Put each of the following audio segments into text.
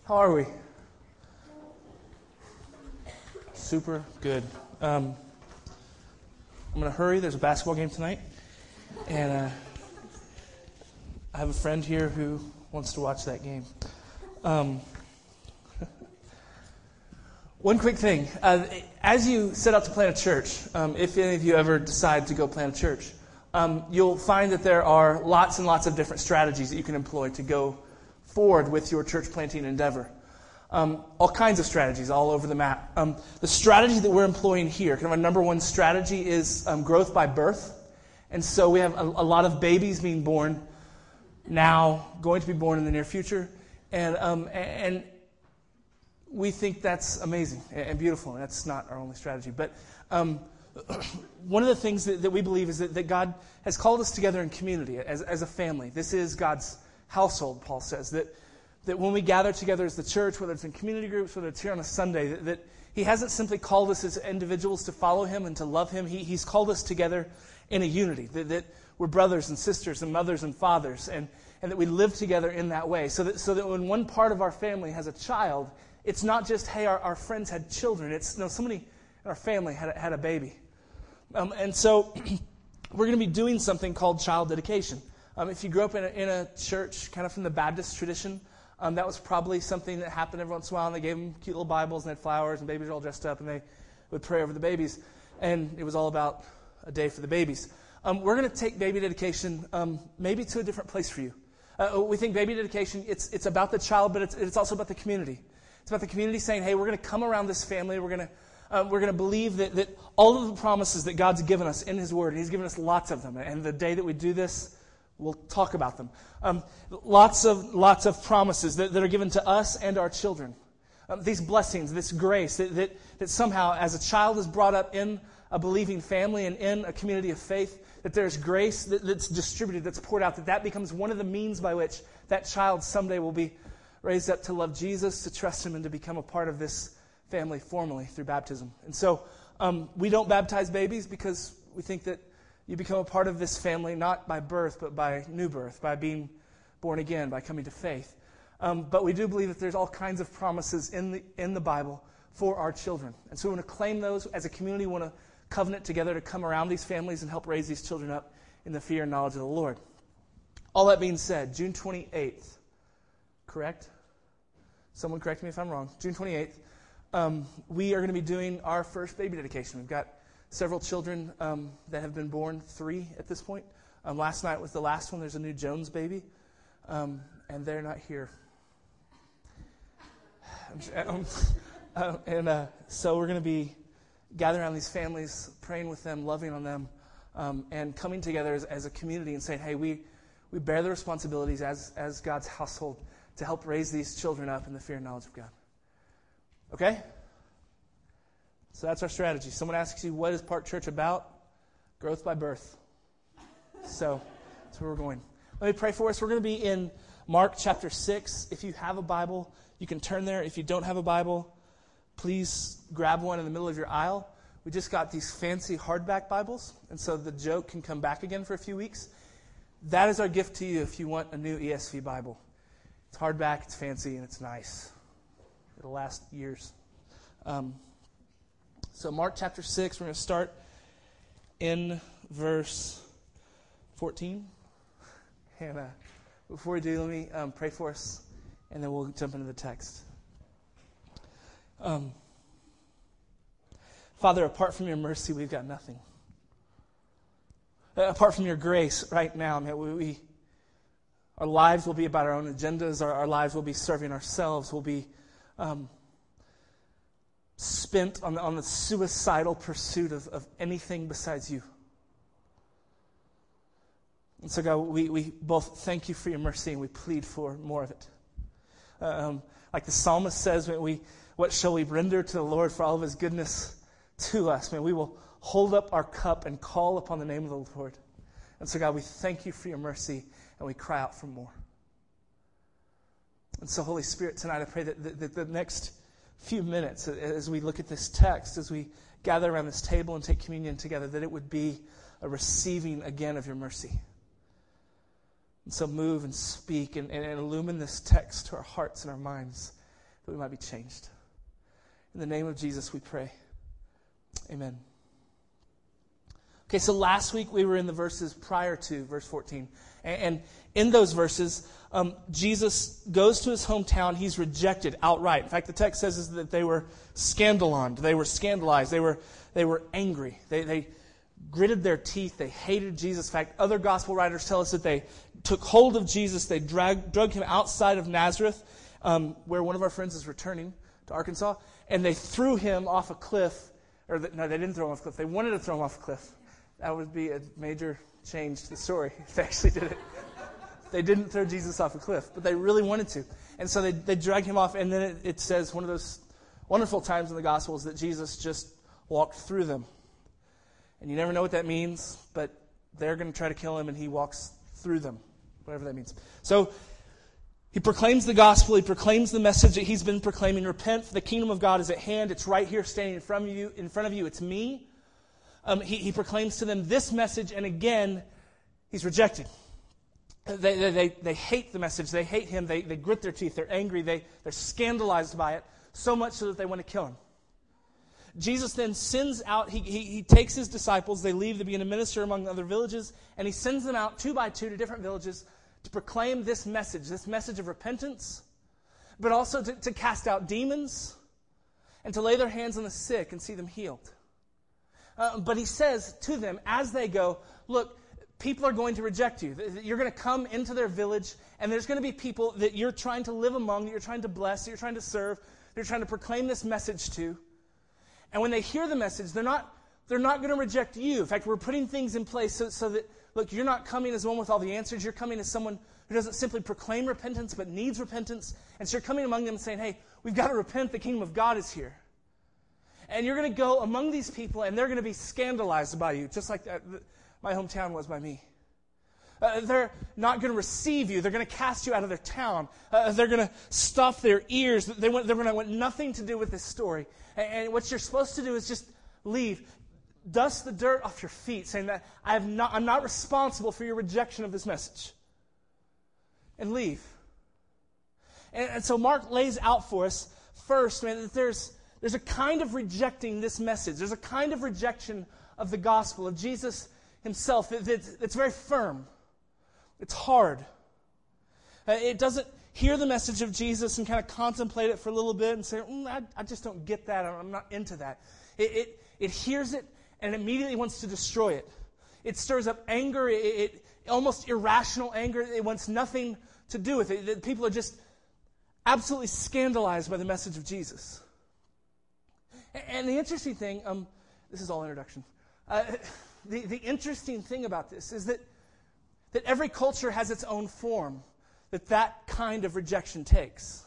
How are we? Super good. I'm going to hurry. There's a basketball game tonight. And I have a friend here who wants to watch that game. One quick thing. As you set out to plant a church, if any of you ever decide to go plant a church, you'll find that there are lots and lots of different strategies that you can employ to go forward with your church planting endeavor. All kinds of strategies all over the map. The strategy that we're employing here, kind of our number one strategy, is growth by birth. And so we have a lot of babies being born now, going to be born in the near future. And we think that's amazing and beautiful. And that's not our only strategy. But one of the things that we believe is that God has called us together in community as a family. This is God's household, Paul says, that when we gather together as the church, whether it's in community groups, whether it's here on a Sunday, that he hasn't simply called us as individuals to follow him and to love him. He's called us together in a unity, that we're brothers and sisters and mothers and fathers, and that we live together in that way. So that when one part of our family has a child, it's not just, hey, our friends had children. It's, no, somebody in our family had a baby. And so we're going to be doing something called child dedication. If you grew up in a church kind of from the Baptist tradition, that was probably something that happened every once in a while, and they gave them cute little Bibles, and they had flowers, and babies were all dressed up, and they would pray over the babies. And it was all about a day for the babies. We're going to take baby dedication maybe to a different place for you. We think baby dedication, it's about the child, but it's also about the community. It's about the community saying, hey, we're going to come around this family, we're going to believe that all of the promises that God's given us in His Word, and He's given us lots of them, and the day that we do this, we'll talk about them. Lots of promises that are given to us and our children. These blessings, this grace, that somehow as a child is brought up in a believing family and in a community of faith, that there's grace that's distributed, that's poured out, that becomes one of the means by which that child someday will be raised up to love Jesus, to trust Him, and to become a part of this family formally through baptism. And so we don't baptize babies because we think that you become a part of this family not by birth, but by new birth, by being born again, by coming to faith. But we do believe that there's all kinds of promises in the Bible for our children. And so we want to claim those as a community. We want to covenant together to come around these families and help raise these children up in the fear and knowledge of the Lord. All that being said, June 28th, correct? Someone correct me if I'm wrong. June 28th, we are going to be doing our first baby dedication. We've got several children that have been born, 3 at this point. Last night was the last one. There's a new Jones baby, and they're not here. So we're going to be gathering around these families, praying with them, loving on them, and coming together as a community and saying, hey, we bear the responsibilities as God's household to help raise these children up in the fear and knowledge of God. Okay? So that's our strategy. Someone asks you, what is Park Church about? Growth by birth. So that's where we're going. Let me pray for us. We're going to be in Mark chapter 6. If you have a Bible, you can turn there. If you don't have a Bible, please grab one in the middle of your aisle. We just got these fancy hardback Bibles, and so the joke can come back again for a few weeks. That is our gift to you if you want a new ESV Bible. It's hardback, it's fancy, and it's nice. It'll last years. So Mark chapter 6, we're going to start in verse 14. And before we do, let me pray for us, and then we'll jump into the text. Father, apart from your mercy, we've got nothing. Apart from your grace right now, man, our lives will be about our own agendas. Our lives will be serving ourselves. We'll be spent on the suicidal pursuit of anything besides you. And so, God, we both thank you for your mercy and we plead for more of it. Like the psalmist says, what shall we render to the Lord for all of His goodness to us? Man, we will hold up our cup and call upon the name of the Lord. And so, God, we thank you for your mercy and we cry out for more. And so, Holy Spirit, tonight I pray that the next few minutes as we look at this text, as we gather around this table and take communion together, that it would be a receiving again of your mercy. And so move and speak and illumine this text to our hearts and our minds that we might be changed. In the name of Jesus we pray. Amen. Okay, so last week we were in the verses prior to verse 14. And in those verses, Jesus goes to his hometown. He's rejected outright. In fact, the text says that they were scandaloned. They were scandalized. They were angry. They gritted their teeth. They hated Jesus. In fact, other gospel writers tell us that they took hold of Jesus. They dragged him outside of Nazareth, where one of our friends is returning to Arkansas, and they threw him off a cliff. No, they didn't throw him off a cliff. They wanted to throw him off a cliff. That would be a major change to the story if they actually did it. They didn't throw Jesus off a cliff, but they really wanted to. And so they dragged him off, and then it says one of those wonderful times in the Gospels that Jesus just walked through them. And you never know what that means, but they're going to try to kill him, and he walks through them, whatever that means. So he proclaims the gospel. He proclaims the message that he's been proclaiming. Repent, for the kingdom of God is at hand. It's right here standing in front of you. It's me. He proclaims to them this message, and again, he's rejected. They hate the message. They hate him. They grit their teeth. They're angry. They're scandalized by it, so much so that they want to kill him. Jesus then sends out, he takes his disciples, they leave to begin to minister among other villages, and he sends them out 2 by 2 to different villages to proclaim this message of repentance, but also to cast out demons and to lay their hands on the sick and see them healed. But he says to them as they go, look, people are going to reject you. You're going to come into their village, and there's going to be people that you're trying to live among, that you're trying to bless, that you're trying to serve, that you're trying to proclaim this message to. And when they hear the message, they're not going to reject you. In fact, we're putting things in place so that, look, you're not coming as one with all the answers. You're coming as someone who doesn't simply proclaim repentance, but needs repentance. And so you're coming among them and saying, hey, we've got to repent. The kingdom of God is here. And you're going to go among these people, and they're going to be scandalized by you, just like my hometown was by me. They're not going to receive you. They're going to cast you out of their town. They're going to stuff their ears. They're going to want nothing to do with this story. And what you're supposed to do is just leave. Dust the dirt off your feet, saying that I'm not responsible for your rejection of this message. And leave. And so Mark lays out for us first, man, that there's a kind of rejecting this message. There's a kind of rejection of the gospel, of Jesus himself. It's very firm. It's hard. It doesn't hear the message of Jesus and kind of contemplate it for a little bit and say, I just don't get that. I'm not into that. It hears it and immediately wants to destroy it. It stirs up anger, almost irrational anger. It wants nothing to do with it. People are just absolutely scandalized by the message of Jesus. And the interesting thing, this is all introduction. The interesting thing about this is that every culture has its own form that kind of rejection takes.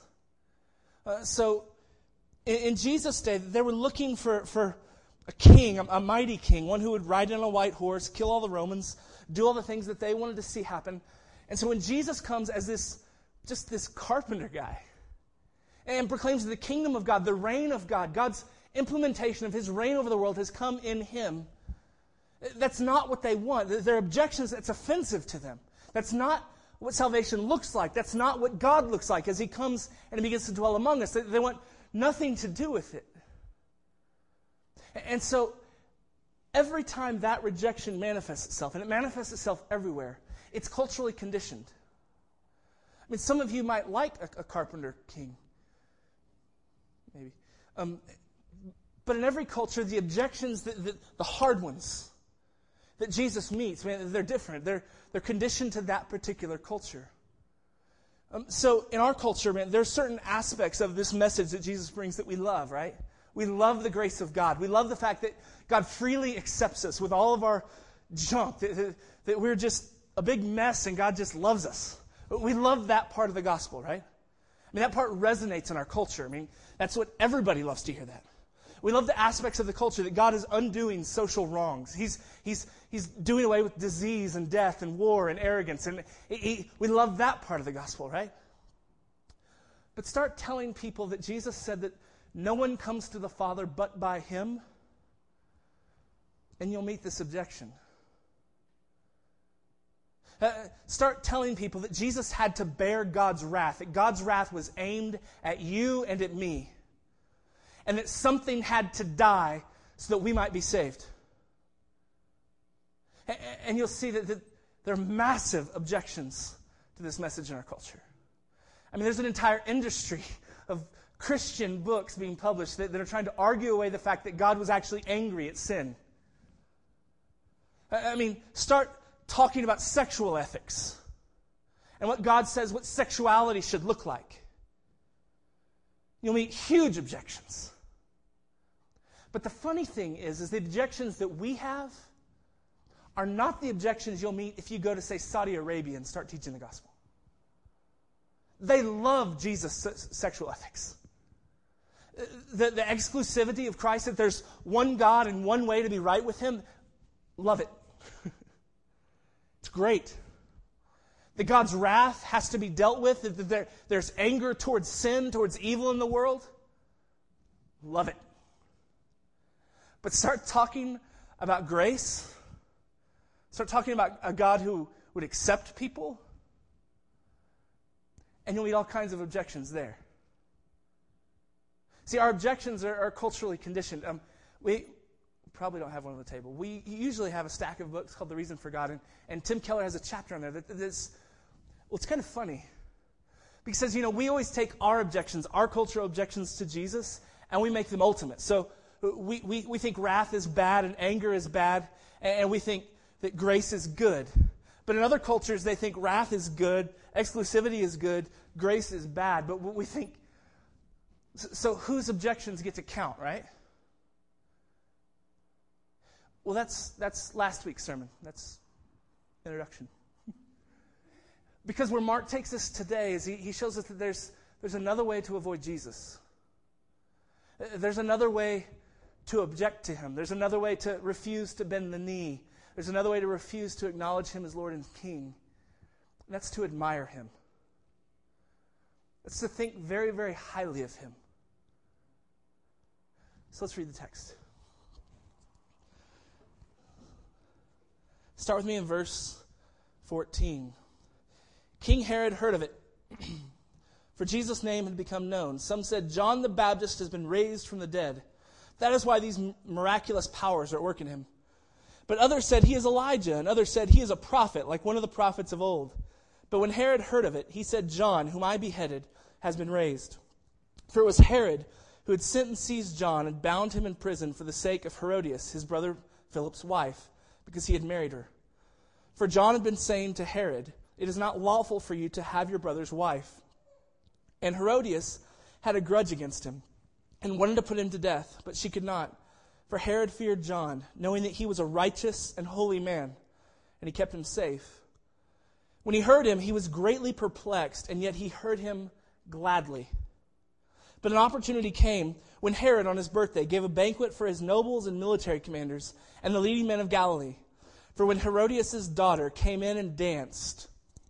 So in Jesus' day, they were looking for a king, a mighty king, one who would ride in on a white horse, kill all the Romans, do all the things that they wanted to see happen. And so when Jesus comes as this carpenter guy and proclaims the kingdom of God, the reign of God, God's implementation of his reign over the world has come in him, that's not what they want. Their objections, it's offensive to them. That's not what salvation looks like. That's not what God looks like as he comes and he begins to dwell among us. They want nothing to do with it. And so every time that rejection manifests itself, and it manifests itself everywhere, it's culturally conditioned. I mean, some of you might like a carpenter king. Maybe. But in every culture, the objections, the hard ones that Jesus meets, man, they're different. They're conditioned to that particular culture. So in our culture, man, there's certain aspects of this message that Jesus brings that we love, right? We love the grace of God. We love the fact that God freely accepts us with all of our junk, that we're just a big mess and God just loves us. We love that part of the gospel, right? I mean, that part resonates in our culture. I mean, that's what everybody loves to hear that. We love the aspects of the culture that God is undoing social wrongs. He's doing away with disease and death and war and arrogance. And we love that part of the gospel, right? But start telling people that Jesus said that no one comes to the Father but by him, and you'll meet this objection. Start telling people that Jesus had to bear God's wrath, that God's wrath was aimed at you and at me, and that something had to die so that we might be saved. And you'll see that there are massive objections to this message in our culture. I mean, there's an entire industry of Christian books being published that are trying to argue away the fact that God was actually angry at sin. I mean, start talking about sexual ethics and what God says what sexuality should look like. You'll meet huge objections. But the funny thing is the objections that we have are not the objections you'll meet if you go to, say, Saudi Arabia and start teaching the gospel. They love Jesus' sexual ethics. The exclusivity of Christ, that there's one God and one way to be right with Him, love it. It's great. That God's wrath has to be dealt with, that there's anger towards sin, towards evil in the world, love it. But start talking about grace, start talking about a God who would accept people, and you'll meet all kinds of objections there. See, our objections are culturally conditioned. We probably don't have one on the table. We usually have a stack of books called The Reason for God, and Tim Keller has a chapter on there that's, well, it's kind of funny. Because, we always take our objections, our cultural objections to Jesus, and we make them ultimate. So we think wrath is bad and anger is bad, and we think that grace is good. But in other cultures, they think wrath is good, exclusivity is good, grace is bad. But we think, so whose objections get to count, right? Well, that's last week's sermon. That's introduction. Because where Mark takes us today is he shows us that there's another way to avoid Jesus. There's another way to object to Him. There's another way to refuse to bend the knee. There's another way to refuse to acknowledge Him as Lord and King. And that's to admire Him. That's to think very, very highly of Him. So let's read the text. Start with me in verse 14. King Herod heard of it, for Jesus' name had become known. Some said, John the Baptist has been raised from the dead. That is why these miraculous powers are at work in him. But others said, he is Elijah, and others said, he is a prophet, like one of the prophets of old. But when Herod heard of it, he said, John, whom I beheaded, has been raised. For it was Herod who had sent and seized John and bound him in prison for the sake of Herodias, his brother Philip's wife, because he had married her. For John had been saying to Herod, it is not lawful for you to have your brother's wife. And Herodias had a grudge against him and wanted to put him to death, but she could not. For Herod feared John, knowing that he was a righteous and holy man, and he kept him safe. When he heard him, he was greatly perplexed, and yet he heard him gladly. But an opportunity came when Herod, on his birthday, gave a banquet for his nobles and military commanders and the leading men of Galilee. For when Herodias' daughter came in and danced,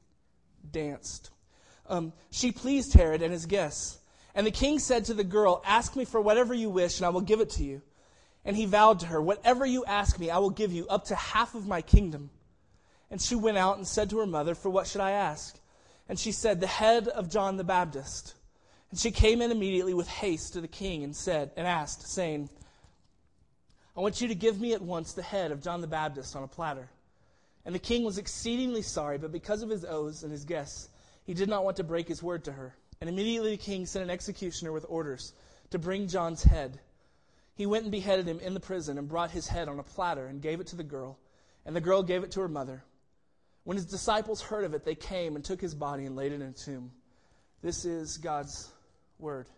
she pleased Herod and his guests. And the king said to the girl, ask me for whatever you wish, and I will give it to you. And he vowed to her, whatever you ask me, I will give you, up to half of my kingdom. And she went out and said to her mother, for what should I ask? And she said, the head of John the Baptist. And she came in immediately with haste to the king and asked, saying, I want you to give me at once the head of John the Baptist on a platter. And the king was exceedingly sorry, but because of his oaths and his guests, he did not want to break his word to her. And immediately the king sent an executioner with orders to bring John's head. He went and beheaded him in the prison and brought his head on a platter and gave it to the girl. And the girl gave it to her mother. When his disciples heard of it, they came and took his body and laid it in a tomb. This is God's word.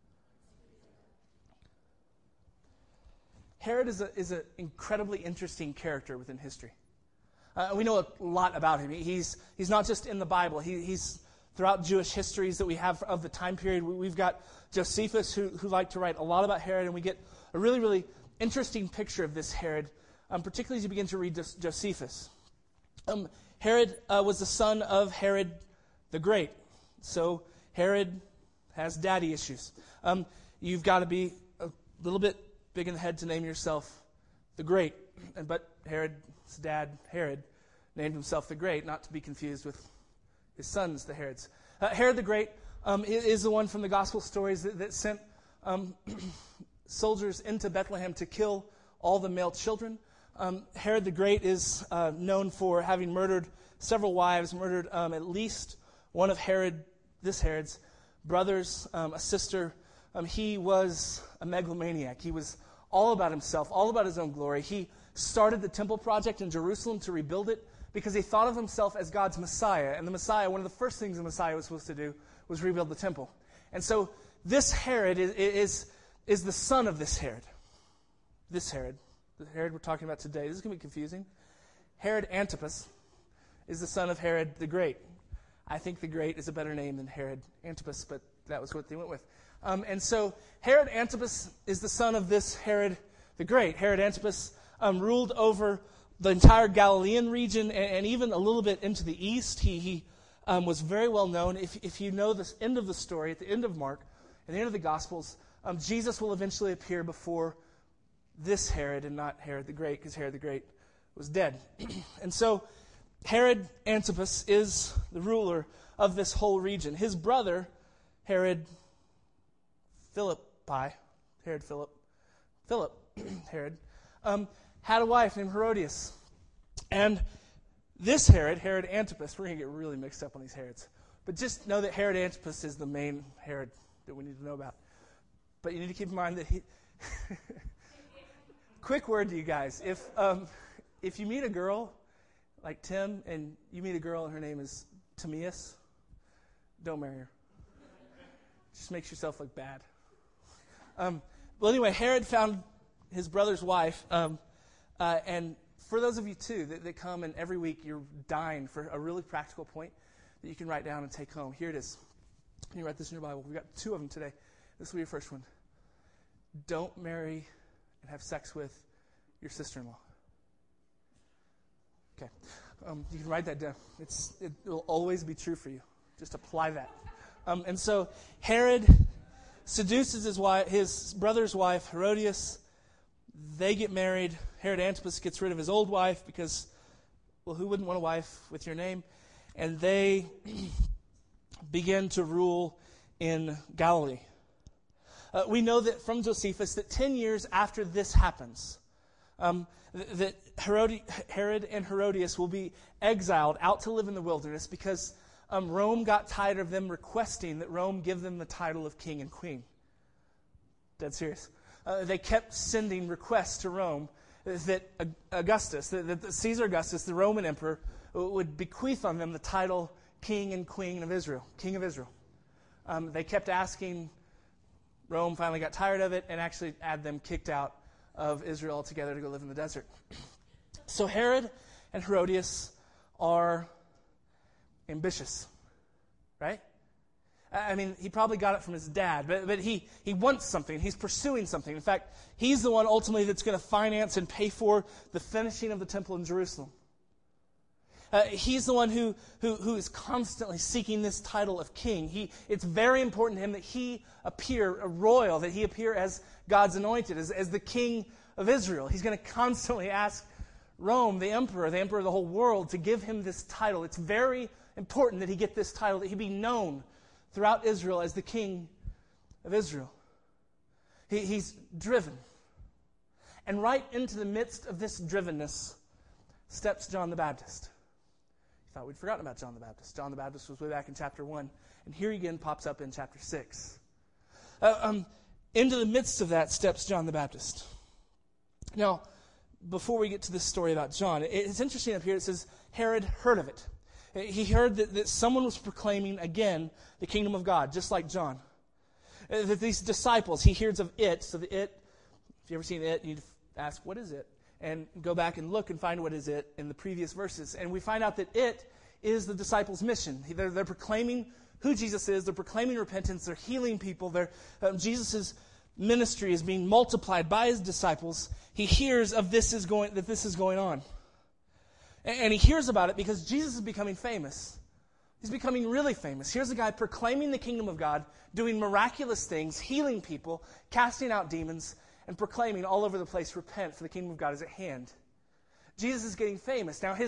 Herod is an incredibly interesting character within history. We know a lot about him. He's not just in the Bible. He's throughout Jewish histories that we have of the time period. We've got Josephus, who liked to write a lot about Herod, and we get a really, really interesting picture of this Herod, particularly as you begin to read Josephus. Herod was the son of Herod the Great. So Herod has daddy issues. You've got to be a little bit big in the head to name yourself the Great. But Herod's dad, Herod, named himself the Great, not to be confused with his sons, the Herods. Herod the Great is the one from the gospel stories that sent soldiers into Bethlehem to kill all the male children. Herod the Great is known for having murdered several wives, murdered at least one of Herod's brothers, a sister. He was a megalomaniac. He was all about himself, all about his own glory. He started the temple project in Jerusalem to rebuild it because he thought of himself as God's Messiah. And the Messiah, one of the first things the Messiah was supposed to do was rebuild the temple. And so this Herod is the son of this Herod. This Herod, the Herod we're talking about today. This is going to be confusing. Herod Antipas is the son of Herod the Great. I think the Great is a better name than Herod Antipas, but that was what they went with. And so Herod Antipas is the son of this Herod the Great. Herod Antipas ruled over the entire Galilean region and even a little bit into the east. He was very well known. If you know the end of the story, at the end of Mark, at the end of the Gospels, Jesus will eventually appear before this Herod and not Herod the Great, because Herod the Great was dead. And so Herod Antipas is the ruler of this whole region. His brother, Herod Philip, had a wife named Herodias. And this Herod Antipas, we're going to get really mixed up on these Herods, but just know that Herod Antipas is the main Herod that we need to know about. But you need to keep in mind that he... Quick word to you guys. If you meet a girl like Tim, and you meet a girl and her name is Timaeus, don't marry her. Just makes yourself look bad. Well, anyway, Herod found his brother's wife, and for those of you, too, that come and every week you're dying for a really practical point that you can write down and take home. Here it is. You write this in your Bible. We've got 2 of them today. This will be your first one. Don't marry and have sex with your sister-in-law. Okay. You can write that down. It will always be true for you. Just apply that. And so Herod seduces his brother's wife, Herodias. They get married. Herod Antipas gets rid of his old wife because, well, who wouldn't want a wife with your name? And they begin to rule in Galilee. We know that from Josephus that 10 years after this happens, that Herod and Herodias will be exiled out to live in the wilderness because Rome got tired of them requesting that Rome give them the title of king and queen. Dead serious. They kept sending requests to Rome that that Caesar Augustus, the Roman emperor, would bequeath on them the title king and queen of Israel, king of Israel. They kept asking. Rome finally got tired of it and actually had them kicked out of Israel altogether to go live in the desert. So Herod and Herodias are ambitious, right? I mean, he probably got it from his dad, but he wants something. He's pursuing something. In fact, he's the one ultimately that's going to finance and pay for the finishing of the temple in Jerusalem. He's the one who is constantly seeking this title of king. It's very important to him that he appear a royal, that he appear as God's anointed, as the king of Israel. He's going to constantly ask Rome, the emperor of the whole world, to give him this title. It's very important that he get this title, that he be known throughout Israel as the king of Israel. He's driven. And right into the midst of this drivenness steps John the Baptist. Thought we'd forgotten about John the Baptist. John the Baptist was way back in chapter 1, and here he again pops up in chapter 6. Into the midst of that steps John the Baptist. Now, before we get to this story about John, it's interesting up here. It says Herod heard of it. He heard that someone was proclaiming again the kingdom of God, just like John. That these disciples, he hears of it. So the it, if you've ever seen it, you need to ask, what is it? And go back and look and find what is it in the previous verses. And we find out that it is the disciples' mission. They're proclaiming who Jesus is. They're proclaiming repentance. They're healing people. Jesus' ministry is being multiplied by his disciples. He hears of this is going on. And he hears about it because Jesus is becoming famous. He's becoming really famous. Here's a guy proclaiming the kingdom of God, doing miraculous things, healing people, casting out demons, and proclaiming all over the place, repent, for the kingdom of God is at hand. Jesus is getting famous. Now, the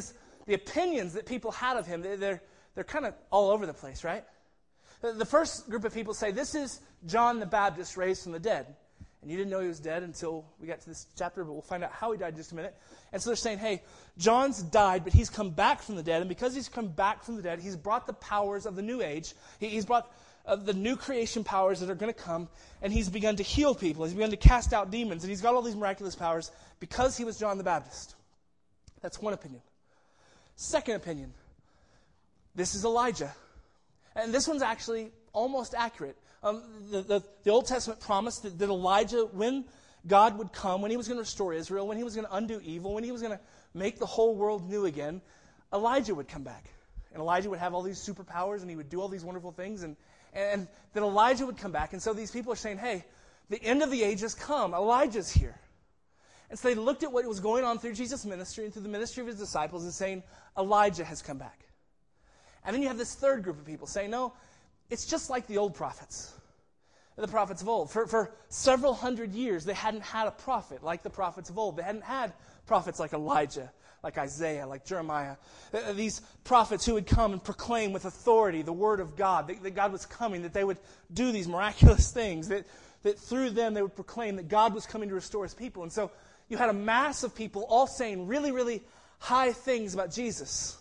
the opinions that people had of him, they're kind of all over the place, right? The first group of people say, this is John the Baptist raised from the dead. And you didn't know he was dead until we got to this chapter, but we'll find out how he died in just a minute. And so they're saying, hey, John's died, but he's come back from the dead. And because he's come back from the dead, he's brought the powers of the new age. He's brought the new creation powers that are going to come. And he's begun to heal people. He's begun to cast out demons. And he's got all these miraculous powers because he was John the Baptist. That's one opinion. Second opinion, this is Elijah. And this one's actually almost accurate. The Old Testament promised that Elijah, when God would come, when he was going to restore Israel, when he was going to undo evil, when he was going to make the whole world new again, Elijah would come back. And Elijah would have all these superpowers, and he would do all these wonderful things, and that Elijah would come back. And so these people are saying, hey, the end of the age has come. Elijah's here. And so they looked at what was going on through Jesus' ministry and through the ministry of his disciples and saying, Elijah has come back. And then you have this third group of people saying, no, it's just like the old prophets, the prophets of old. For several hundred years, they hadn't had a prophet like the prophets of old. They hadn't had prophets like Elijah, like Isaiah, like Jeremiah. These prophets who would come and proclaim with authority the word of God, that God was coming, that they would do these miraculous things, that through them they would proclaim that God was coming to restore his people. And so you had a mass of people all saying really, really high things about Jesus.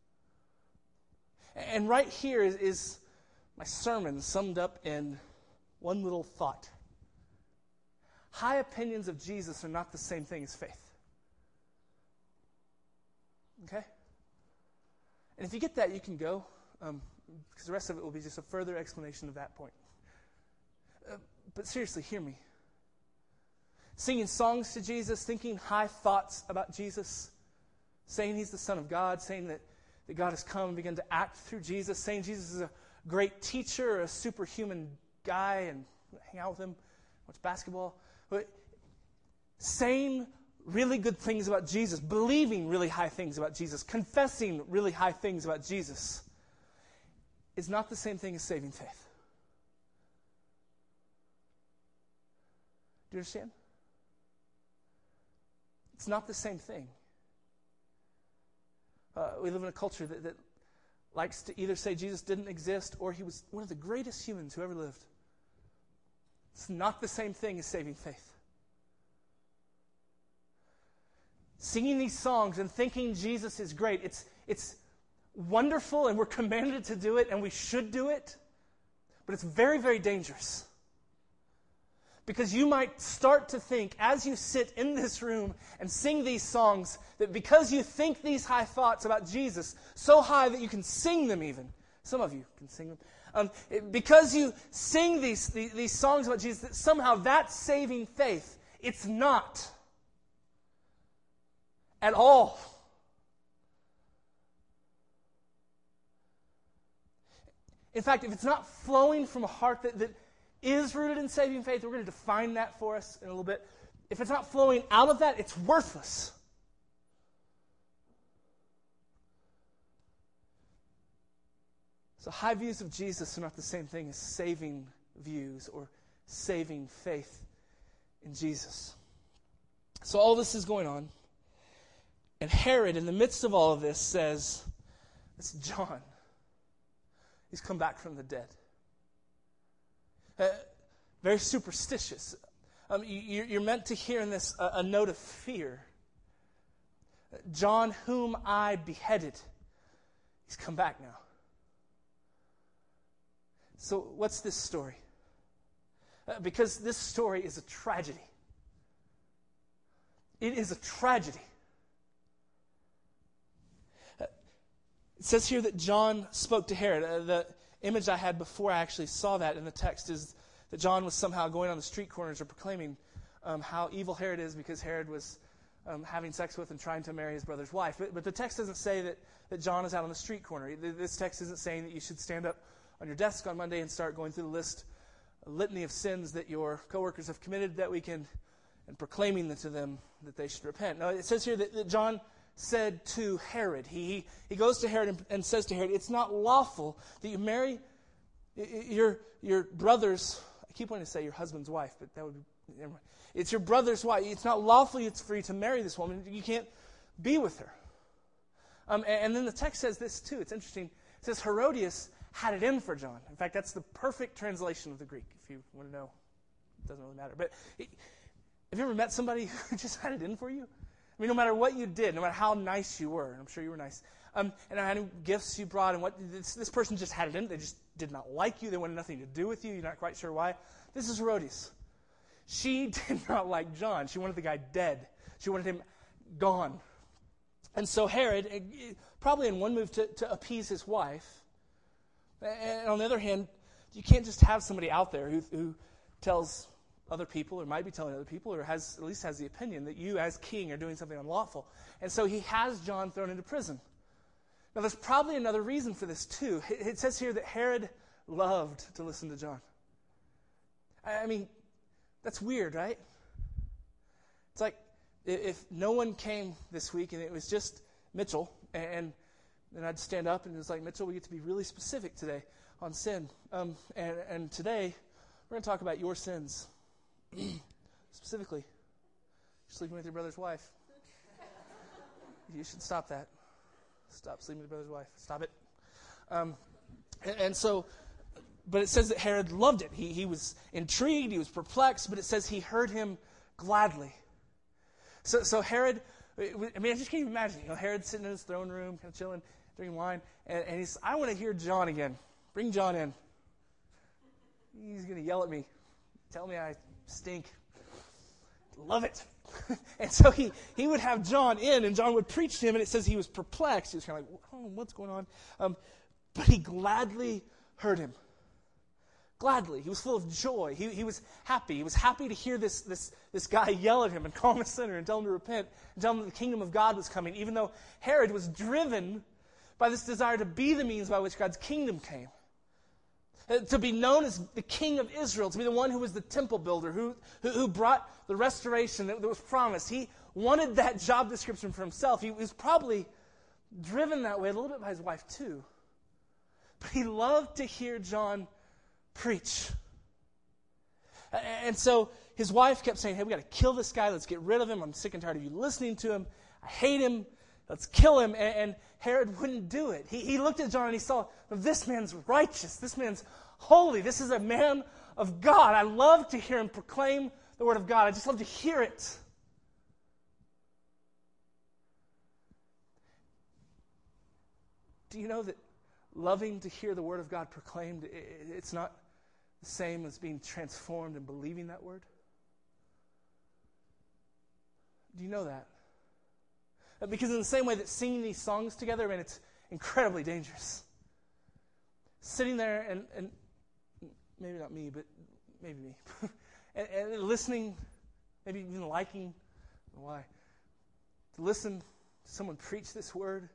And right here is my sermon summed up in one little thought. High opinions of Jesus are not the same thing as faith. Okay? And if you get that, you can go, because the rest of it will be just a further explanation of that point. But seriously, hear me. Singing songs to Jesus, thinking high thoughts about Jesus, saying he's the Son of God, saying that God has come and begun to act through Jesus, saying Jesus is a great teacher, a superhuman guy, and hang out with him, watch basketball. But saying really good things about Jesus, believing really high things about Jesus, confessing really high things about Jesus is not the same thing as saving faith. Do you understand? It's not the same thing. We live in a culture that likes to either say Jesus didn't exist or he was one of the greatest humans who ever lived. It's not the same thing as saving faith. Singing these songs and thinking Jesus is great, it's wonderful and we're commanded to do it and we should do it, but it's very, very dangerous. Because you might start to think, as you sit in this room and sing these songs, that because you think these high thoughts about Jesus, so high that you can sing them even. Some of you can sing them. Because you sing these songs about Jesus, that somehow that's saving faith. It's not. At all. In fact, if it's not flowing from a heart that is rooted in saving faith, we're going to define that for us in a little bit. If it's not flowing out of that, it's worthless. So high views of Jesus are not the same thing as saving views or saving faith in Jesus. So all this is going on. And Herod, in the midst of all of this, says, it's John. He's come back from the dead. Very superstitious. You're meant to hear in this a note of fear. John, whom I beheaded, he's come back now. So what's this story? Because this story is a tragedy. It is a tragedy. It says here that John spoke to Herod. The image I had before I actually saw that in the text is that John was somehow going on the street corners or proclaiming how evil Herod is because Herod was having sex with and trying to marry his brother's wife. But the text doesn't say that John is out on the street corner. This text isn't saying that you should stand up on your desk on Monday and start going through a litany of sins that your coworkers have committed that weekend and proclaiming to them that they should repent. No, it says here that John said to Herod, he goes to Herod and says to Herod, it's not lawful that you marry your brother's, I keep wanting to say your husband's wife, but that would be, never mind. It's your brother's wife. It's not lawful for you to marry this woman. You can't be with her. And then the text says this too. It's interesting. It says Herodias had it in for John. In fact, that's the perfect translation of the Greek, if you want to know. It doesn't really matter. But have you ever met somebody who just had it in for you? I mean, no matter what you did, no matter how nice you were, and I'm sure you were nice, and how many gifts you brought, and what this person just had it in. They just did not like you. They wanted nothing to do with you. You're not quite sure why. This is Herodias. She did not like John. She wanted the guy dead. She wanted him gone. And so Herod, probably in one move to appease his wife, and on the other hand, you can't just have somebody out there who tells other people, or might be telling other people, or at least has the opinion that you as king are doing something unlawful. And so he has John thrown into prison. Now there's probably another reason for this too. It says here that Herod loved to listen to John. I mean, that's weird, right? It's like if no one came this week and it was just Mitchell, and then I'd stand up and it was like, Mitchell, we get to be really specific today on sin. And today we're going to talk about your sins. Specifically, you're sleeping with your brother's wife. You should stop that. Stop sleeping with your brother's wife. Stop it. And so, but it says that Herod loved it. He was intrigued. He was perplexed. But it says he heard him gladly. So Herod, I mean, I just can't even imagine. Herod sitting in his throne room, kind of chilling, drinking wine, and he's, I want to hear John again. Bring John in. He's going to yell at me, tell me I stink. Love it. And so he would have John in, and John would preach to him, and it says he was perplexed. He was kind of like, oh, what's going on? But he gladly heard him. Gladly. He was full of joy. He was happy. He was happy to hear this guy yell at him and call him a sinner and tell him to repent and tell him that the kingdom of God was coming, even though Herod was driven by this desire to be the means by which God's kingdom came. To be known as the king of Israel, to be the one who was the temple builder, who brought the restoration that was promised. He wanted that job description for himself. He was probably driven that way a little bit by his wife too. But he loved to hear John preach. And so his wife kept saying, hey, we got to kill this guy. Let's get rid of him. I'm sick and tired of you listening to him. I hate him. Let's kill him. And Herod wouldn't do it. He looked at John and he saw, this man's righteous. This man's holy. This is a man of God. I love to hear him proclaim the word of God. I just love to hear it. Do you know that loving to hear the word of God proclaimed, it's not the same as being transformed and believing that word? Do you know that? Because in the same way that singing these songs together, I mean, it's incredibly dangerous. Sitting there and maybe not me, but maybe me, and listening, maybe even liking, I don't know why, to listen to someone preach this word,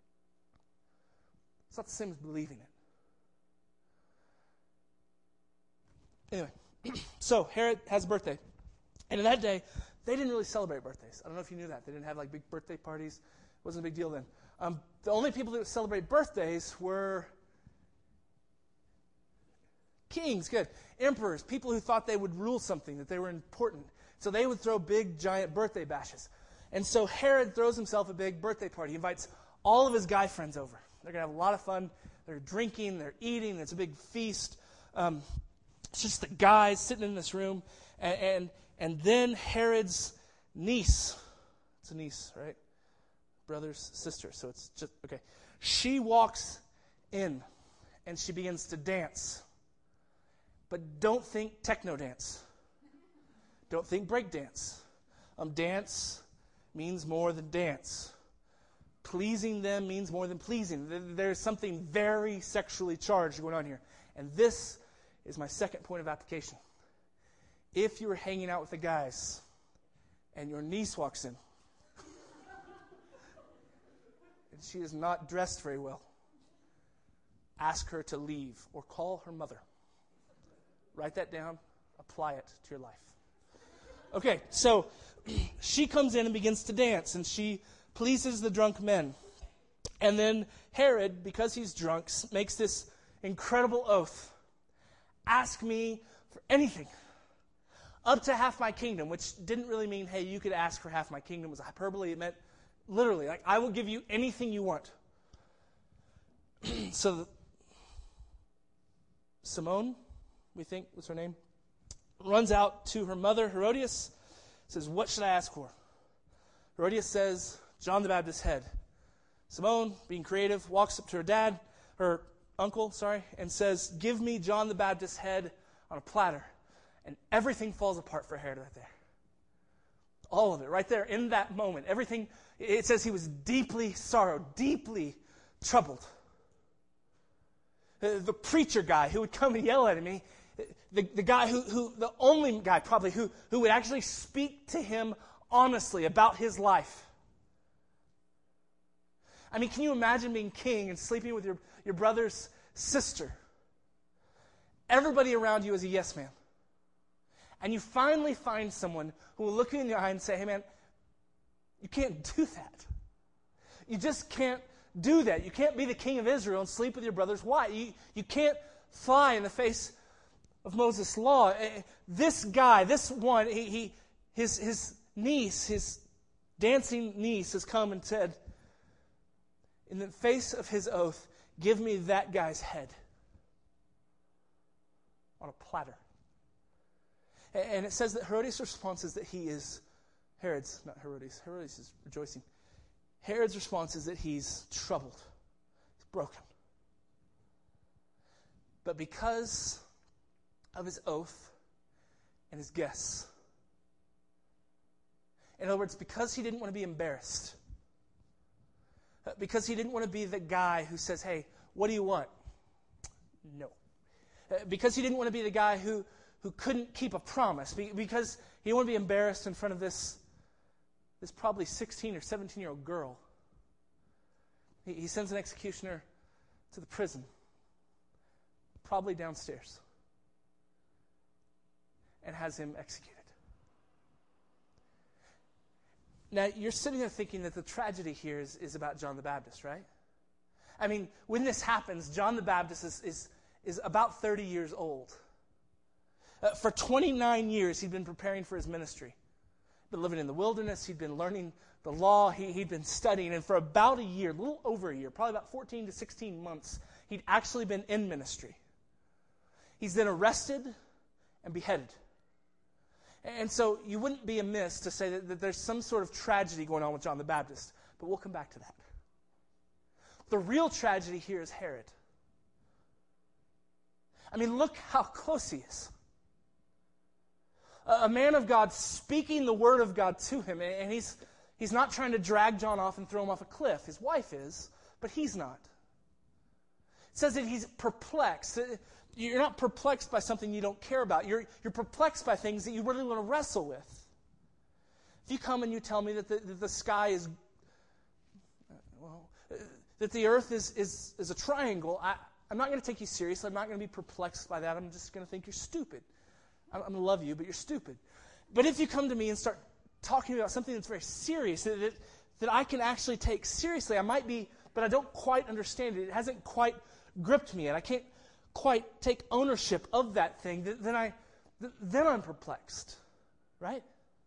it's not the same as believing it. Anyway, so Herod has a birthday. And in that day, they didn't really celebrate birthdays. I don't know if you knew that. They didn't have like big birthday parties. It wasn't a big deal then. The only people that would celebrate birthdays were kings, good, emperors, people who thought they would rule something, that they were important. So they would throw big, giant birthday bashes. And so Herod throws himself a big birthday party. He invites all of his guy friends over. They're going to have a lot of fun. They're drinking, they're eating. It's a big feast. It's just the guys sitting in this room. And then Herod's niece, it's a niece, right? Brother's sister, so it's just, okay. She walks in and she begins to dance. But don't think techno dance. Don't think break dance. Dance means more than dance. Pleasing them means more than pleasing. There's something very sexually charged going on here. And this is my second point of application. If you were hanging out with the guys and your niece walks in and she is not dressed very well, ask her to leave or call her mother. Write that down. Apply it to your life. Okay, so she comes in and begins to dance, and she pleases the drunk men. And then Herod, because he's drunk, makes this incredible oath. Ask me for anything. Up to half my kingdom, which didn't really mean, hey, you could ask for half my kingdom. It was hyperbole. It meant Literally, like, I will give you anything you want. So Simone, we think was her name, runs out to her mother, Herodias, says, what should I ask for? Herodias says, John the Baptist's head. Simone, being creative, walks up to her uncle, and says, give me John the Baptist's head on a platter. And everything falls apart for Herod right there. All of it, right there, in that moment. Everything, it says he was deeply sorrowed, deeply troubled. The preacher guy who would come and yell at me, the guy the only guy probably who would actually speak to him honestly about his life. I mean, can you imagine being king and sleeping with your brother's sister? Everybody around you is a yes man. And you finally find someone who will look you in the eye and say, hey man, you can't do that. You just can't do that. You can't be the king of Israel and sleep with your brother's wife. You can't fly in the face of Moses' law. This guy, this one, his niece, his dancing niece has come and said, in the face of his oath, give me that guy's head on a platter. And it says that Herodias' response is that he is, Herod's is rejoicing. Herod's response is that he's troubled. He's broken. But because of his oath and his guess, in other words, because he didn't want to be embarrassed, because he didn't want to be the guy who says, hey, what do you want? No. Because he didn't want to be the guy who couldn't keep a promise, because he didn't want to be embarrassed in front of this probably 16 or 17-year-old girl. He sends an executioner to the prison, probably downstairs, and has him executed. Now, you're sitting there thinking that the tragedy here is about John the Baptist, right? I mean, when this happens, John the Baptist is about 30 years old. For 29 years, he'd been preparing for his ministry. He'd been living in the wilderness. He'd been learning the law. He'd been studying. And for about a year, a little over a year, probably about 14 to 16 months, he'd actually been in ministry. He's then arrested and beheaded. And so you wouldn't be amiss to say that there's some sort of tragedy going on with John the Baptist. But we'll come back to that. The real tragedy here is Herod. I mean, look how close he is. A man of God speaking the word of God to him. And he's not trying to drag John off and throw him off a cliff. His wife is, but he's not. It says that he's perplexed. You're not perplexed by something you don't care about. You're perplexed by things that you really want to wrestle with. If you come and you tell me that the sky is, that the earth is a triangle, I'm not going to take you seriously. I'm not going to be perplexed by that. I'm just going to think you're stupid. I'm going to love you, but you're stupid. But if you come to me and start talking about something that's very serious, that I can actually take seriously, I might be, but I don't quite understand it. It hasn't quite gripped me yet. I can't quite take ownership of that thing. Then I'm perplexed, right?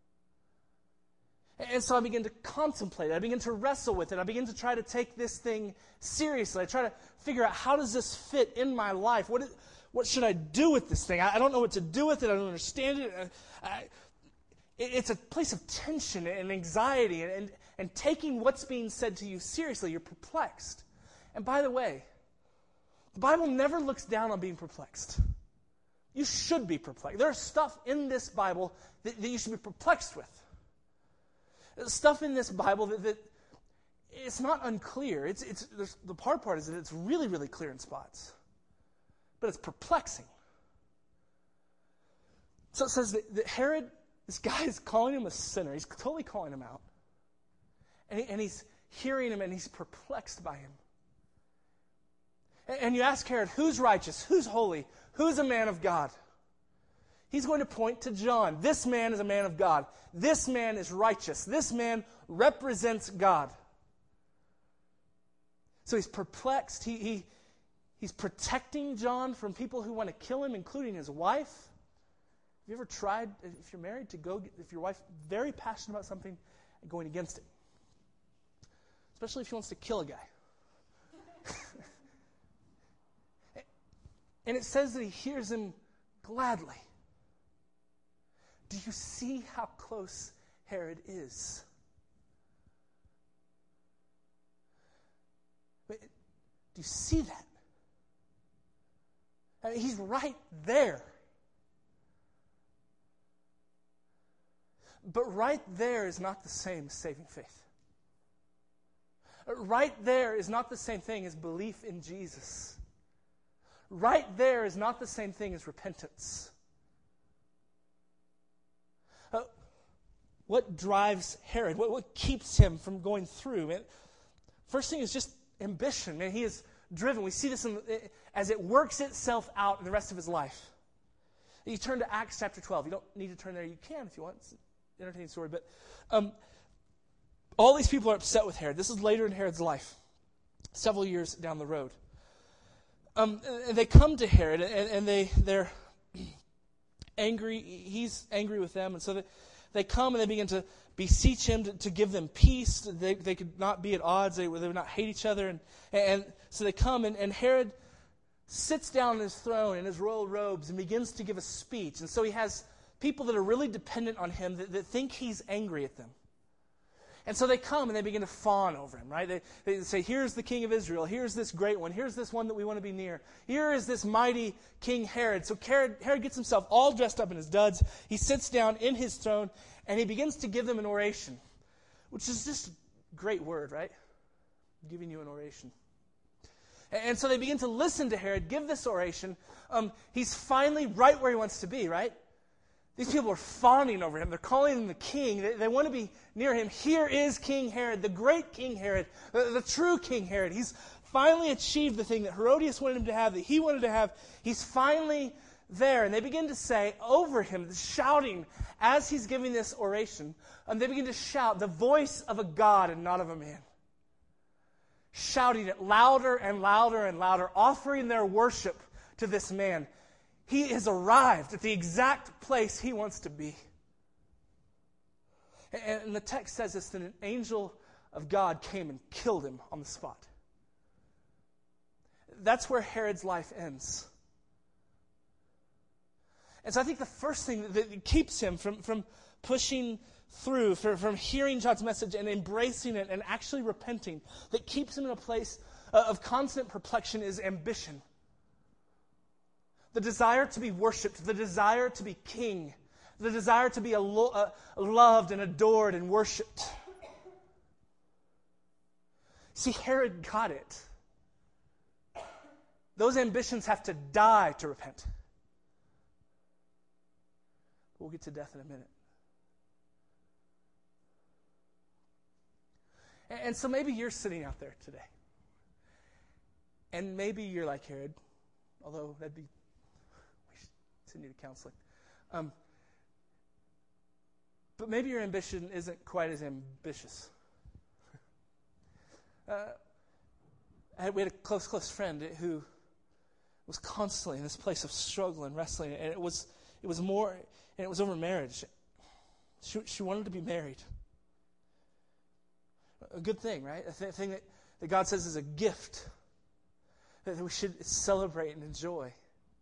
And so I begin to contemplate it. I begin to wrestle with it. I begin to try to take this thing seriously. I try to figure out, how does this fit in my life? What should I do with this thing? I don't know what to do with it. I don't understand it. It's a place of tension and anxiety and taking what's being said to you seriously. You're perplexed. And by the way, the Bible never looks down on being perplexed. You should be perplexed. There's stuff in this Bible that you should be perplexed with. There's stuff in this Bible that it's not unclear. The hard part is that it's really, really clear in spots. But it's perplexing. So it says that Herod, this guy is calling him a sinner. He's totally calling him out. And he's hearing him and he's perplexed by him. And you ask Herod, who's righteous? Who's holy? Who's a man of God? He's going to point to John. This man is a man of God. This man is righteous. This man represents God. So he's perplexed. He's protecting John from people who want to kill him, including his wife. Have you ever tried, if you're married, if your wife's very passionate about something, and going against it? especially if he wants to kill a guy. And it says that he hears him gladly. Do you see how close Herod is? Do you see that? I mean, he's right there. But right there is not the same as saving faith. Right there is not the same thing as belief in Jesus. Right there is not the same thing as repentance. What drives Herod? What keeps him from going through? Man, first thing is just ambition. Man, he is driven. We see this as it works itself out in the rest of his life. You turn to Acts chapter 12. You don't need to turn there. You can if you want. It's an entertaining story. But all these people are upset with Herod. This is later in Herod's life, several years down the road. And they come to Herod, and they're angry. He's angry with them. And so they come and they begin to beseech him to give them peace. They could not be at odds. They would not hate each other. And so they come, and Herod sits down on his throne in his royal robes and begins to give a speech. And so he has people that are really dependent on him that think he's angry at them. And so they come and they begin to fawn over him, right? They say, here's the king of Israel. Here's this great one. Here's this one that we want to be near. Here is this mighty King Herod. So Herod gets himself all dressed up in his duds. He sits down in his throne and he begins to give them an oration, which is just a great word, right? I'm giving you an oration. And so they begin to listen to Herod give this oration. He's finally right where he wants to be, right? These people are fawning over him. They're calling him the king. They want to be near him. Here is King Herod, the great King Herod, the true King Herod. He's finally achieved the thing that Herodias wanted him to have, that he wanted to have. He's finally there. And they begin to say over him, shouting as he's giving this oration, they begin to shout, the voice of a God and not of a man. Shouting it louder and louder and louder, offering their worship to this man. He has arrived at the exact place he wants to be. And the text says this, that an angel of God came and killed him on the spot. That's where Herod's life ends. And so I think the first thing that keeps him from pushing through, from hearing God's message and embracing it and actually repenting, that keeps him in a place of constant perplexion is ambition. The desire to be worshipped, the desire to be king, the desire to be loved and adored and worshipped. See, Herod got it. Those ambitions have to die to repent. We'll get to death in a minute. And so maybe you're sitting out there today. And maybe you're like Herod, although we should send you to counseling. But maybe your ambition isn't quite as ambitious. We had a close friend who was constantly in this place of struggle and wrestling, and it was over marriage. She wanted to be married. A good thing, right? A thing that God says is a gift that we should celebrate and enjoy.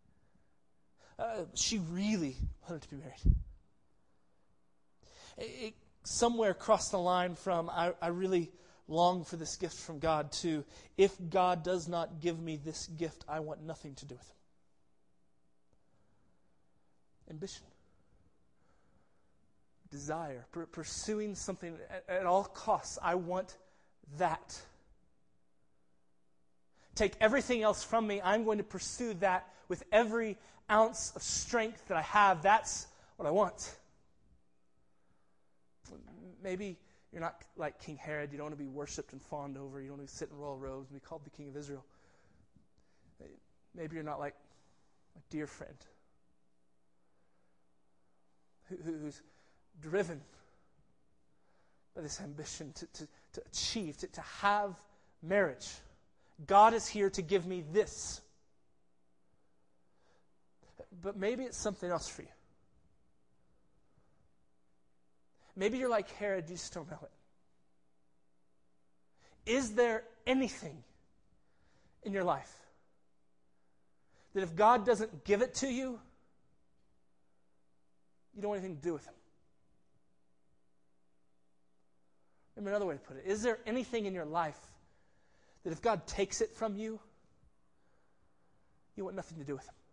She really wanted to be married. It somewhere crossed the line from I really long for this gift from God to if God does not give me this gift, I want nothing to do with him. Ambition. Desire. Pursuing something at all costs. I want that. Take everything else from me. I'm going to pursue that with every ounce of strength that I have. That's what I want. Maybe you're not like King Herod. You don't want to be worshipped and fawned over. You don't want to sit in royal robes and be called the King of Israel. Maybe you're not like my dear friend who's driven by this ambition to achieve, to have marriage. God is here to give me this. But maybe it's something else for you. Maybe you're like Herod, you just don't know it. Is there anything in your life that if God doesn't give it to you, you don't want anything to do with him? Maybe another way to put it. Is there anything in your life that if God takes it from you, you want nothing to do with him?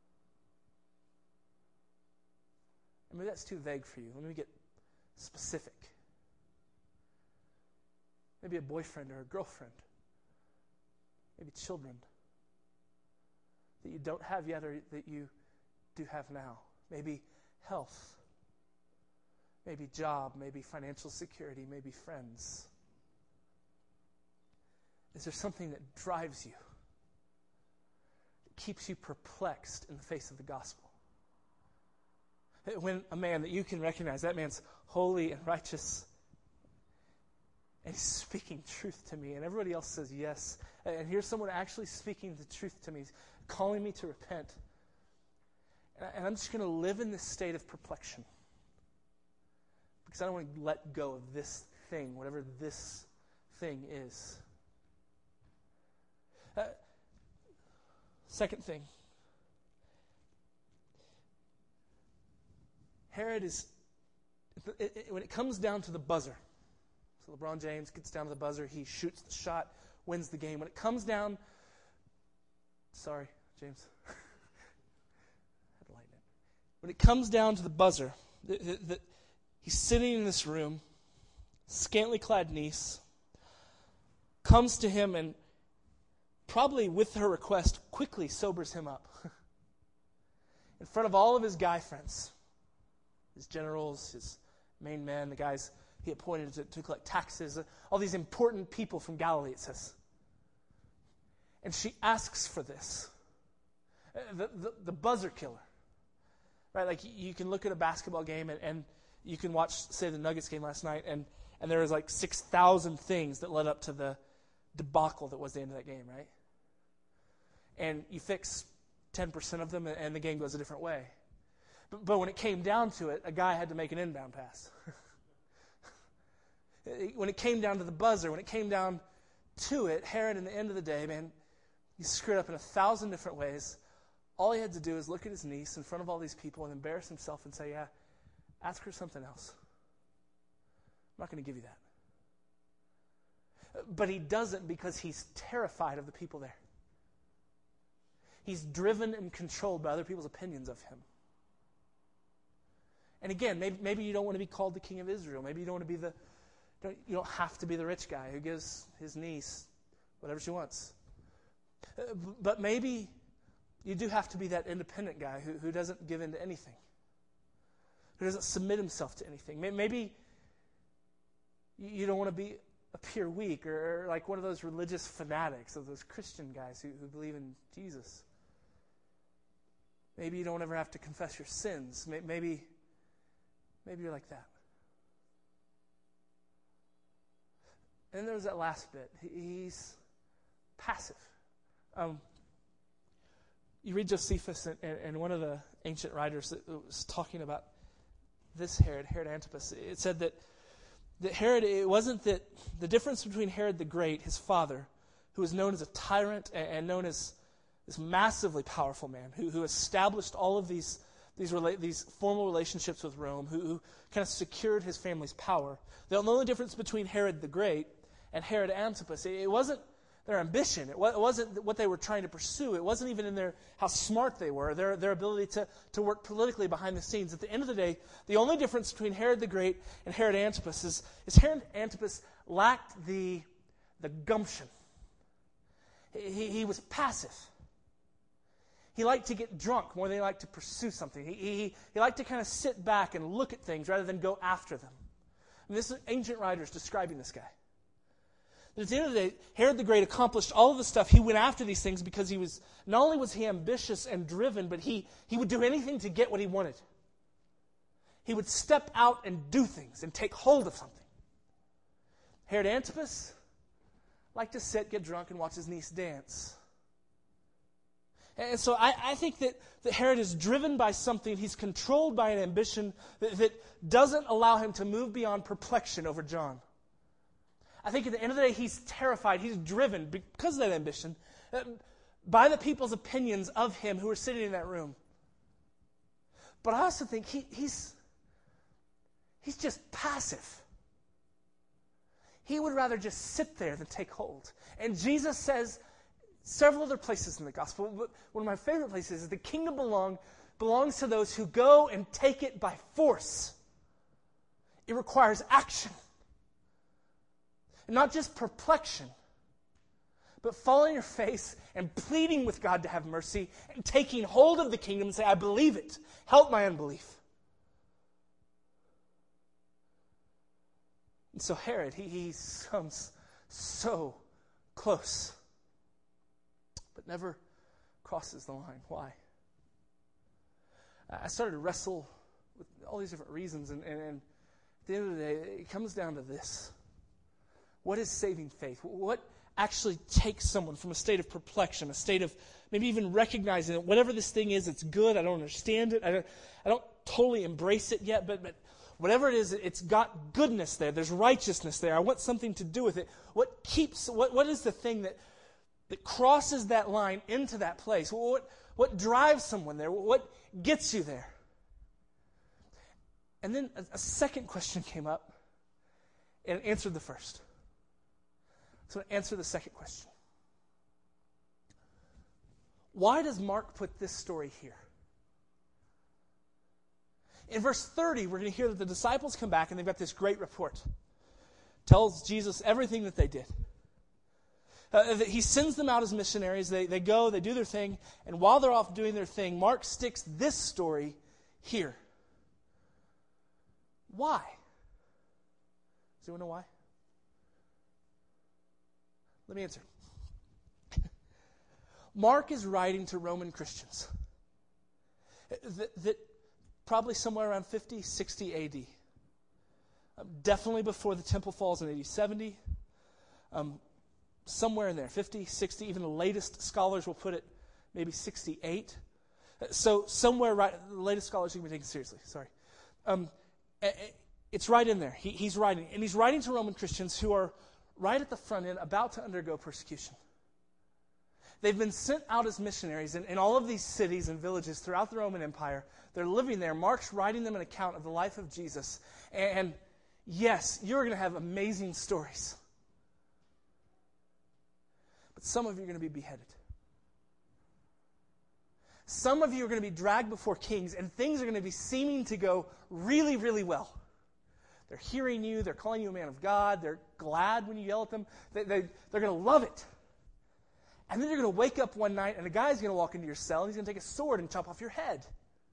And maybe that's too vague for you. Let me get specific. Maybe a boyfriend or a girlfriend. Maybe children that you don't have yet or that you do have now. Maybe health. Maybe job. Maybe financial security. Maybe friends. Is there something that drives you? That keeps you perplexed in the face of the gospel? When a man that you can recognize, that man's holy and righteous, and he's speaking truth to me, and everybody else says yes, and here's someone actually speaking the truth to me, calling me to repent, and I'm just going to live in this state of perplexion because I don't want to let go of this thing, whatever this thing is. Second thing, Herod is, when it comes down to the buzzer, so LeBron James gets down to the buzzer, he shoots the shot, wins the game. When it comes down, sorry, James. When it comes down to the buzzer, he's sitting in this room, scantily clad niece, comes to him and probably with her request quickly sobers him up. In front of all of his guy friends, his generals, his main men, the guys he appointed to collect taxes, all these important people from Galilee, it says. And she asks for this. The buzzer killer. Right? Like you can look at a basketball game and you can watch, say, the Nuggets game last night, and there was like 6,000 things that led up to the debacle that was the end of that game, right? And you fix 10% of them and the game goes a different way. But when it came down to it, a guy had to make an inbound pass. When it came down to the buzzer, when it came down to it, Herod, in the end of the day, man, he screwed up in 1,000 different ways. All he had to do is look at his niece in front of all these people and embarrass himself and say, yeah, ask her something else. I'm not going to give you that. But he doesn't because he's terrified of the people there. He's driven and controlled by other people's opinions of him. And again, maybe you don't want to be called the king of Israel. Maybe you don't want to be you don't have to be the rich guy who gives his niece whatever she wants. But maybe you do have to be that independent guy who doesn't give in to anything, who doesn't submit himself to anything. Maybe you don't want to appear weak or like one of those religious fanatics, of those Christian guys who believe in Jesus. Maybe you don't ever have to confess your sins. Maybe you're like that. And then there's that last bit. He's passive. You read Josephus and one of the ancient writers that was talking about this Herod Antipas. It said that Herod, it wasn't that the difference between Herod the Great, his father, who was known as a tyrant and known as this massively powerful man who established all of these formal relationships with Rome, who kind of secured his family's power. The only difference between Herod the Great and Herod Antipas, it wasn't their ambition. It wasn't what they were trying to pursue. It wasn't even in how smart they were, their ability to work politically behind the scenes. At the end of the day, the only difference between Herod the Great and Herod Antipas is Herod Antipas lacked the gumption. He was passive. He liked to get drunk more than he liked to pursue something. He liked to kind of sit back and look at things rather than go after them. And this is ancient writers describing this guy. But at the end of the day, Herod the Great accomplished all of the stuff. He went after these things because not only was he ambitious and driven, but he would do anything to get what he wanted. He would step out and do things and take hold of something. Herod Antipas liked to sit, get drunk, and watch his niece dance. And so I think that Herod is driven by something. He's controlled by an ambition that doesn't allow him to move beyond perplexion over John. I think at the end of the day, he's terrified. He's driven, because of that ambition, by the people's opinions of him who are sitting in that room. But I also think he's just passive. He would rather just sit there than take hold. And Jesus says several other places in the gospel, but one of my favorite places is the kingdom belongs to those who go and take it by force. It requires action. And not just perplexion, but falling on your face and pleading with God to have mercy and taking hold of the kingdom and say, I believe it. Help my unbelief. And so Herod, he comes so close, but never crosses the line. Why? I started to wrestle with all these different reasons, and at the end of the day, it comes down to this. What is saving faith? What actually takes someone from a state of perplexion, a state of maybe even recognizing that whatever this thing is, it's good, I don't understand it, I don't totally embrace it yet, but whatever it is, it's got goodness there, there's righteousness there, I want something to do with it. What is the thing that crosses that line into that place? What drives someone there? What gets you there? And then a second question came up and answered the first. So answer the second question. Why does Mark put this story here? In verse 30, we're going to hear that the disciples come back and they've got this great report. Tells Jesus everything that they did. He sends them out as missionaries. They go, they do their thing, and while they're off doing their thing, Mark sticks this story here. Why? Does anyone know why? Let me answer. Mark is writing to Roman Christians that probably somewhere around 50, 60 AD. Definitely before the temple falls in AD 70. Somewhere in there, 50, 60, even the latest scholars will put it maybe 68. So somewhere right, the latest scholars can be taken seriously, sorry. It's right in there. He's writing, and he's writing to Roman Christians who are right at the front end, about to undergo persecution. They've been sent out as missionaries in all of these cities and villages throughout the Roman Empire. They're living there. Mark's writing them an account of the life of Jesus. And yes, you're going to have amazing stories. But some of you are going to be beheaded. Some of you are going to be dragged before kings, and things are going to be seeming to go really, really well. They're hearing you. They're calling you a man of God. They're glad when you yell at them. They're going to love it. And then you're going to wake up one night, and a guy's going to walk into your cell, and he's going to take a sword and chop off your head.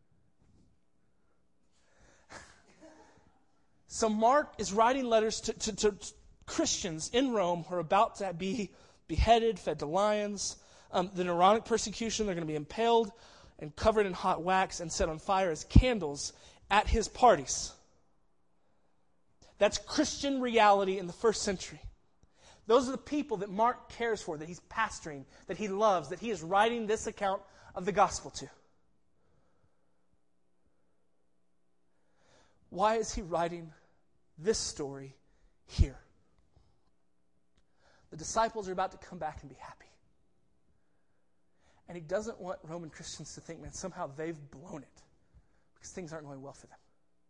So Mark is writing letters to Christians in Rome who are about to be beheaded, fed to lions. The Neronic persecution, they're going to be impaled and covered in hot wax and set on fire as candles at his parties. That's Christian reality in the first century. Those are the people that Mark cares for, that he's pastoring, that he loves, that he is writing this account of the gospel to. Why is he writing this story here? The disciples are about to come back and be happy. And he doesn't want Roman Christians to think, man, somehow they've blown it because things aren't going well for them.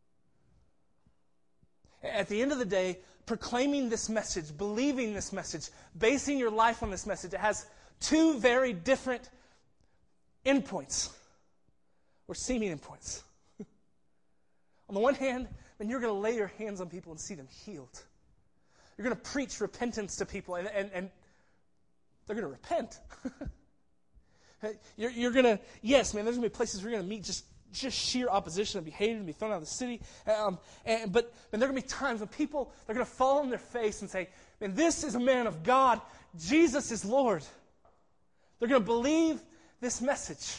At the end of the day, proclaiming this message, believing this message, basing your life on this message, it has two very different endpoints, or seeming endpoints. On the one hand, then you're going to lay your hands on people and see them healed. You're going to preach repentance to people, and they're going to repent. You're going to, yes, man, there's going to be places where you're going to meet just sheer opposition and be hated and be thrown out of the city. But there are going to be times when people, they're going to fall on their face and say, man, this is a man of God. Jesus is Lord. They're going to believe this message.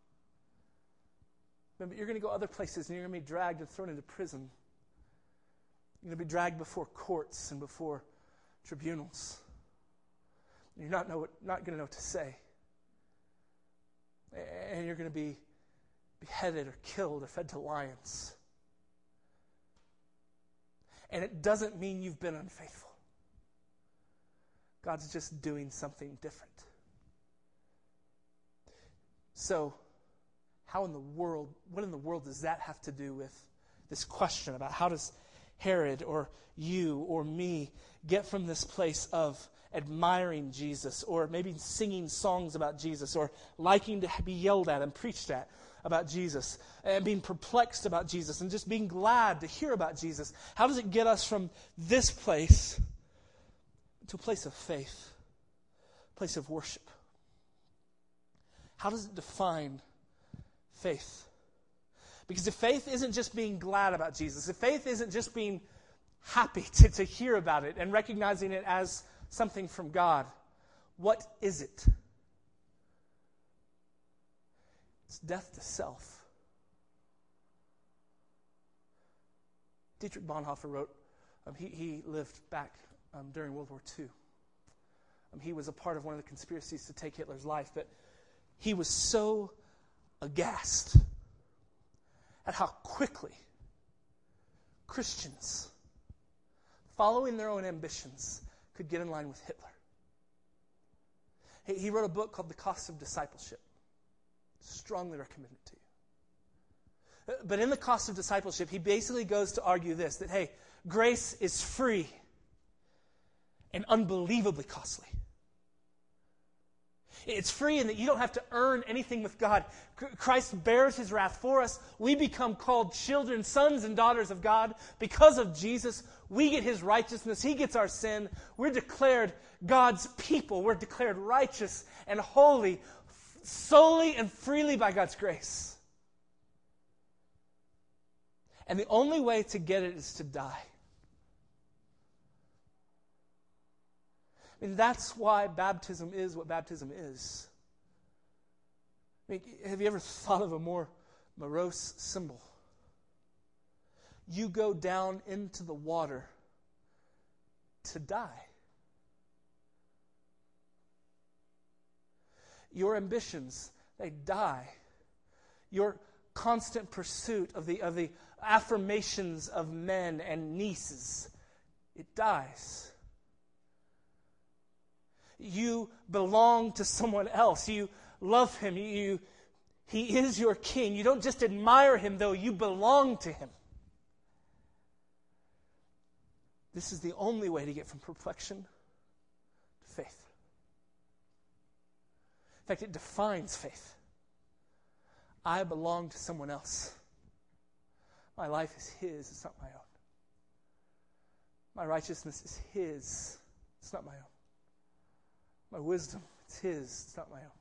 But you're going to go other places and you're going to be dragged and thrown into prison. You're going to be dragged before courts and before tribunals. You're not going to know what to say. And you're going to be beheaded or killed or fed to lions. And it doesn't mean you've been unfaithful. God's just doing something different. So, what in the world does that have to do with this question about how does Herod or you or me get from this place of admiring Jesus, or maybe singing songs about Jesus, or liking to be yelled at and preached at about Jesus, and being perplexed about Jesus, and just being glad to hear about Jesus? How does it get us from this place to a place of faith, a place of worship? How does it define faith? Because if faith isn't just being glad about Jesus, if faith isn't just being happy to hear about it and recognizing it as something from God, what is it? It's death to self. Dietrich Bonhoeffer wrote, he lived back during World War II. He was a part of one of the conspiracies to take Hitler's life, but he was so aghast at how quickly Christians, following their own ambitions, could get in line with Hitler. He wrote a book called The Cost of Discipleship. Strongly recommend it to you. But in The Cost of Discipleship, he basically goes to argue this, that, hey, grace is free and unbelievably costly. It's free in that you don't have to earn anything with God. Christ bears his wrath for us. We become called children, sons and daughters of God. Because of Jesus, we get his righteousness. He gets our sin. We're declared God's people. We're declared righteous and holy solely and freely by God's grace. And the only way to get it is to die. I mean, that's why baptism is what baptism is. I mean, have you ever thought of a more morose symbol? You go down into the water to die. Your ambitions, they die. Your constant pursuit of the affirmations of men and nieces, it dies. You belong to someone else. You love him. He is your king. You don't just admire him, though. You belong to him. This is the only way to get from perfection to faith. In fact, it defines faith. I belong to someone else. My life is his. It's not my own. My righteousness is his. It's not my own. My wisdom, it's his. It's not my own.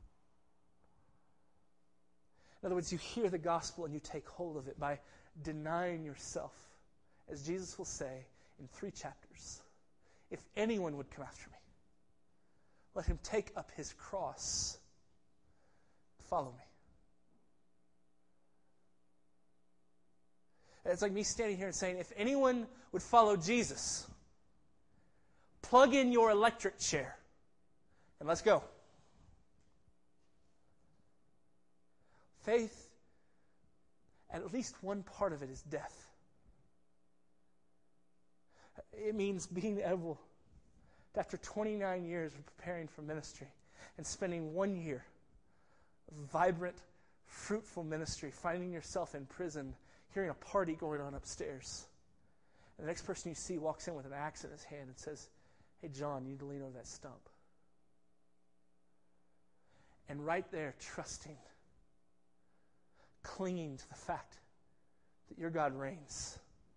In other words, you hear the gospel and you take hold of it by denying yourself. As Jesus will say in 3 chapters, if anyone would come after me, let him take up his cross. Follow me. It's like me standing here and saying, if anyone would follow Jesus, plug in your electric chair and let's go. Faith, at least one part of it is death. It means being able, after 29 years of preparing for ministry and spending 1 year of vibrant, fruitful ministry, finding yourself in prison, hearing a party going on upstairs. And the next person you see walks in with an axe in his hand and says, hey, John, you need to lean over that stump. And right there, trusting, clinging to the fact that your God reigns.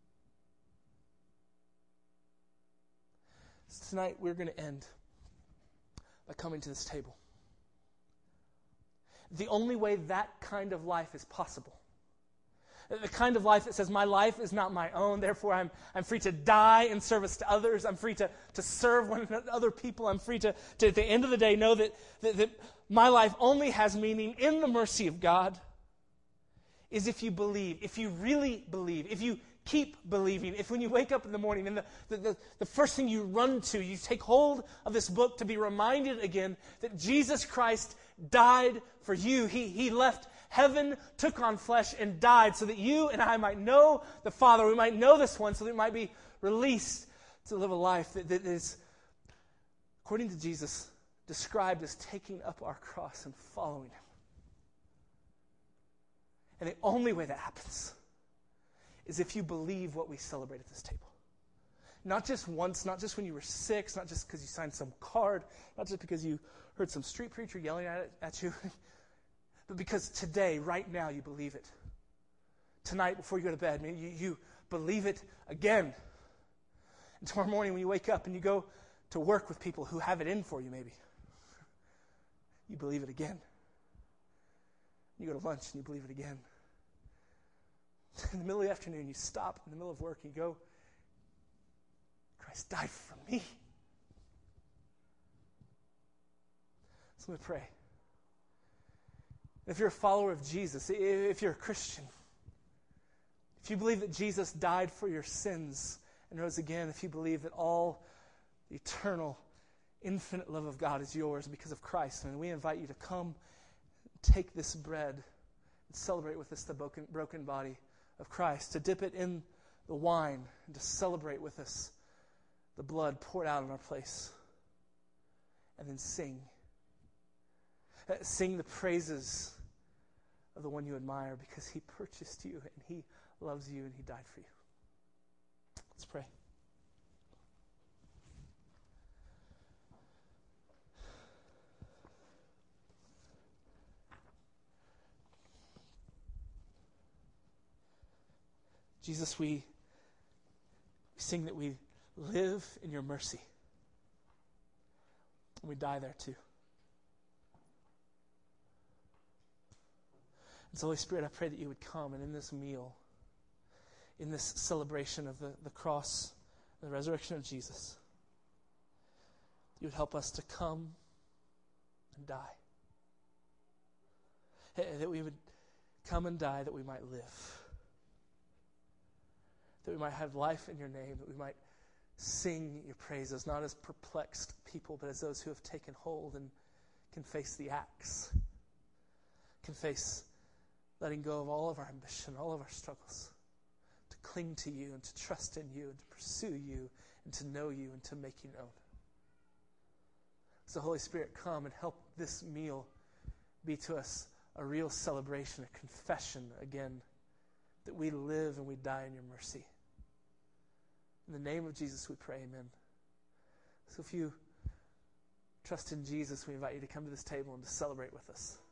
So tonight, we're going to end by coming to this table. The only way that kind of life is possible, the kind of life that says, my life is not my own, therefore I'm free to die in service to others, I'm free to serve other people, I'm free to at the end of the day know that my life only has meaning in the mercy of God, is if you believe, if you really believe, if you keep believing, if when you wake up in the morning and the first thing you run to, you take hold of this book to be reminded again that Jesus Christ died for you. He left heaven, took on flesh, and died so that you and I might know the Father. We might know this one so that we might be released to live a life that is according to Jesus, described as taking up our cross and following him. And the only way that happens is if you believe what we celebrate at this table. Not just once, not just when you were 6, not just because you signed some card, not just because you heard some street preacher yelling at you, but because today, right now, you believe it. Tonight, before you go to bed, you believe it again. And tomorrow morning when you wake up and you go to work with people who have it in for you, maybe, you believe it again. You go to lunch and you believe it again. In the middle of the afternoon, you stop in the middle of work and you go, Christ died for me. So let me pray. If you're a follower of Jesus, if you're a Christian, if you believe that Jesus died for your sins and rose again, if you believe that all the eternal, infinite love of God is yours because of Christ, and we invite you to come, take this bread, and celebrate with us the broken body of Christ, to dip it in the wine, and to celebrate with us the blood poured out in our place, and then sing. Sing the praises of the one you admire because he purchased you and he loves you and he died for you. Let's pray. Jesus, we sing that we live in your mercy. And we die there too. And so, Holy Spirit, I pray that you would come and in this meal, in this celebration of the cross and the resurrection of Jesus, you would help us to come and die. That we would come and die that we might live. That we might have life in your name, that we might sing your praises, not as perplexed people, but as those who have taken hold and can face the axe, can face letting go of all of our ambition, all of our struggles, to cling to you and to trust in you and to pursue you and to know you and to make you known. So Holy Spirit, come and help this meal be to us a real celebration, a confession again, that we live and we die in your mercy. In the name of Jesus we pray, amen. So if you trust in Jesus, we invite you to come to this table and to celebrate with us.